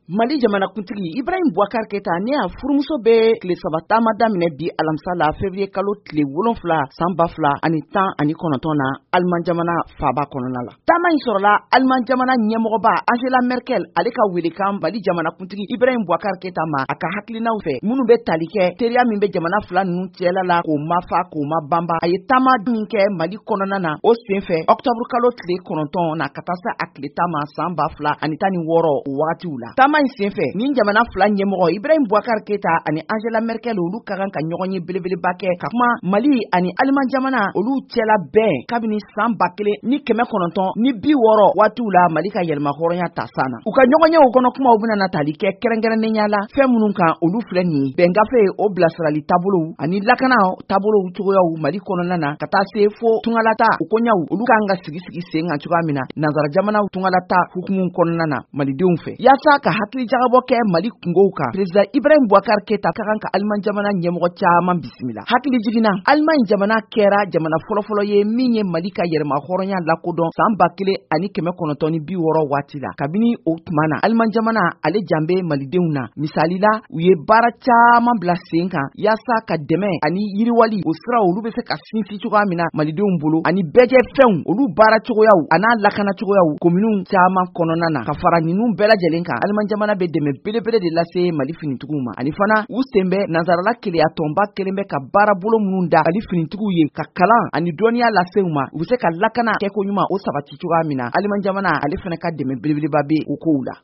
Mali jamanakuntigi Ibrahim Boubacar Keita ne a furumuso bɛ tile 3 taama daminɛ bi alamisa la février kalo tile 7 san 2019 na Allemagne jamana faaba kɔnɔna la. Taama in sɔrɔla Allemagne jamana ɲɛmɔgɔba Angela Merkel ale ka welekan Mali jamanakuntigi Ibrahim Boubacar Keita ma a ka hakilinaw fɛ minnu bɛ tali kɛ teriya min bɛ jamana fila ninnu cɛla la k'o mafa k'o mabanba. A ye taama min kɛ Mali kɔnɔna na o senfɛ octobre kalo tile 9 na ka taa se a tile 10 ma san 2016 o wagatiw la. Taama in senfɛ ni jamana fila ɲɛmɔgɔ Ibrahim Boubacar Keita ani Angela Merkel olu ka kan ka ɲɔgɔn ye belebeleba kɛ ka kuma Mali ani Allemagne jamana olu cɛla bɛn kabini san 1960 ni 60 waatiw la Mali ka yɛlɛma hɔrɔnya ta sana. U ka ɲɔgɔn ye o kɔnɔ kumaw bɛna na tali kɛ kɛrɛnkɛrɛnnenya la fɛn minnu kan olu filɛ nin ye bɛngafe o bilasirali taabolo ani lakana taabolo cogoyaw Mali kɔnɔna na ka taa se fo tungalata u koɲaw olu kan ka sigi sen kan cogoya min na nanzara jamana tungalata hukumu kɔnɔna na malidenw fɛ yaasa ka hakili jagabɔ kɛ Mali kungow kan président Ibrahim Boubacar Keita ka kan ka Allemagne jamana ɲɛmɔgɔ caman bisimila. Hakili jiginna Allemagne jamana kɛra jamana fɔlɔfɔlɔ ye min ye Mali ka yɛlɛma hɔrɔnya lakodɔn san 1960 waati la. Kabini o tuma na Allemagne jamana ale janbe malidenw na misali la u ye baara caman bila sen kan yaasa ka dɛmɛ ani yiriwali o sira olu bɛ se ka sinsin cogoya min na malidenw bolo ani bɛjɛ fɛnw olu baara cogoyaw an'a lakana cogoyaw kominiw caman kɔnɔna na ka fara ninnu bɛɛ lajɛlen kan Allemagne jamana bɛ dɛmɛ belebele de lase Mali finitigiw ma ani fana u sen bɛ nanzarala keleya tɔnba kelen bɛ ka baara bolo minnu da Mali finitigiw ye ka kalan ani dɔnniya lase u ma u bɛ se ka lakana kɛko ɲuman o sabati cogoya min na Allemagne jamana ale fana ka dɛmɛ belebeleba bɛ u kow la.